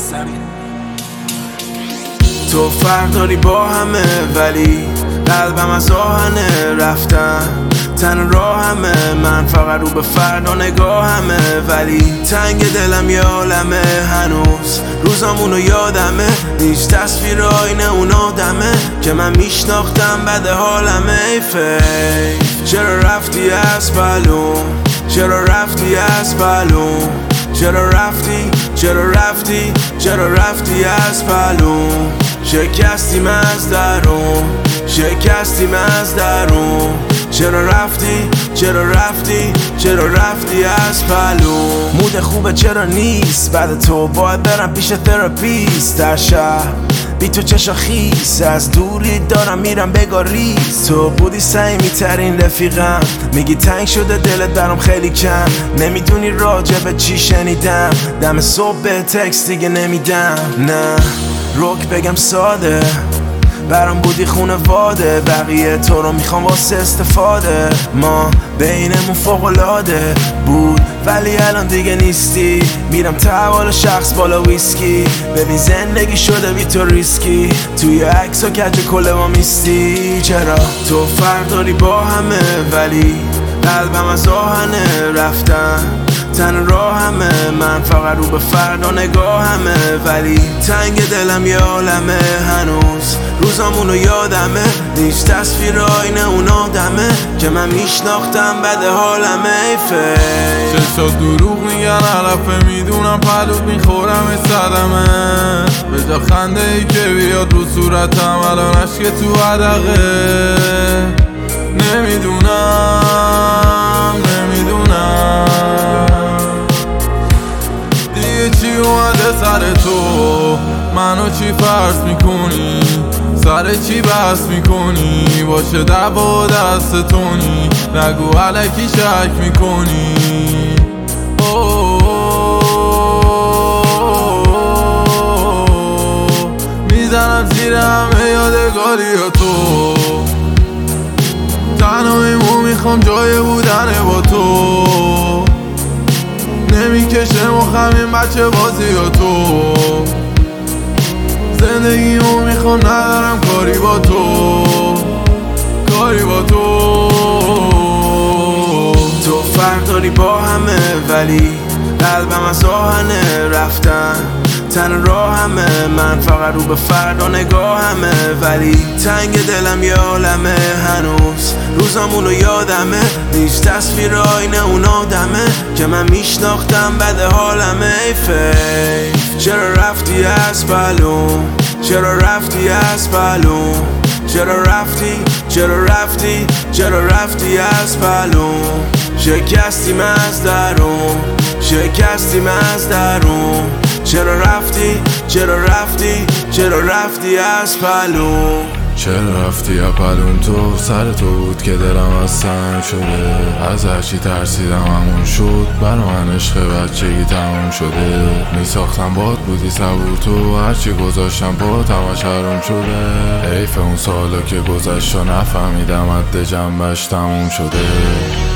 تو فرق داری با همه ولی قلبم از آهنه رفتن تن راهمه، من فقط رو به فردا نگاهمه، ولی تنگ دلم یه عالمه، هنوز روزامونو یادمه، هیچ تصویر آینه اون آدمه که من میشناختم بعد حالمه. ای فیک چرا رفتی از پلوم، چرا رفتی از پلوم، چرا رفتی، چرا رفتی، چرا رفتی از پلوم، شکستیم از درون، شکستیم از درون، چرا رفتی، چرا رفتی، چرا رفتی از پلوم. مود خوبه چرا نیست بعد تو، باید برم پیش تراپیست در شهر بی تو چشا خیس، از دوری دارم میرم بگاریز، تو بودی صمیمی ترین رفیقم، میگی تنگ شده دلت برام خیلی کم، نمیدونی راجع به چی شنیدم، دم صبح به تکست دیگه نمیدم، نه روک بگم ساده برام بودی خونواده، بقیه تو رو میخوام واسه استفاده، ما بینمون فوق‌العاده بود ولی الان دیگه نیستی، میرم تحوال شخص بالا ویسکی، ببین زندگی شده بی تو ریسکی، توی عکس و کج کل ما میستی. چرا تو فرق داری با همه ولی قلبم از آهنه رفتن تن راهمه، من فقط رو به فردا نگاهمه، ولی تنگ دلم یه عالمه، هنوز روزامونو یادمه، هیچ تصویر آینه اون آدمه که من میشناختم بعد حالمه. ای فیک چشات دروغ میگن علفه، میدونم پلوت میخورم صدمه، به جا خنده ای که بیاد رو صورتم الان عشق تو عدقه، نمیدونم دیگه چی اومده سر تو، منو چی فرض میکنی، سر چی بحث میکنی، باشه دعوا دست تونی، نگو علکی شک میکنی. میزنم زیر همه یادگاری تو، تنها میخوام جای بودن با تو، نمیکشه مخم این بچه بازی با تو، زندگیمو میخوام ندارم کاری با تو، کاری با تو. تو فرق داری با همه ولی قلبم از آهنه رفتن تن راهمه، من فقط رو به فردا نگاهمه، ولی تنگ دلم یه عالمه، هنوز روزامونو یادمه، هیچ تصویر آینه اون آدمه که من میشناختم بعد حالمه. ای فیک چرا رفتی از پلوم، چرا رفتی از پلوم، چرا رفتی، چرا رفتی، چرا رفتی از پلوم، شکستیم از درون، شکستیم از درون، چرا رفتی، چرا رفتی، چرا رفتی از پلوم. چرا رفتی اپلوم، تو سر تو بود که دلم از سنگ شده، از هرچی ترسیدم همون شد، برا من عشق بچگی تموم شده، میساختم باد بودی صبور تو، هرچی گذاشتم باد همش حروم شده، حیف اون سالا که گذشت و نفهمیدم حد جنبش تموم شده.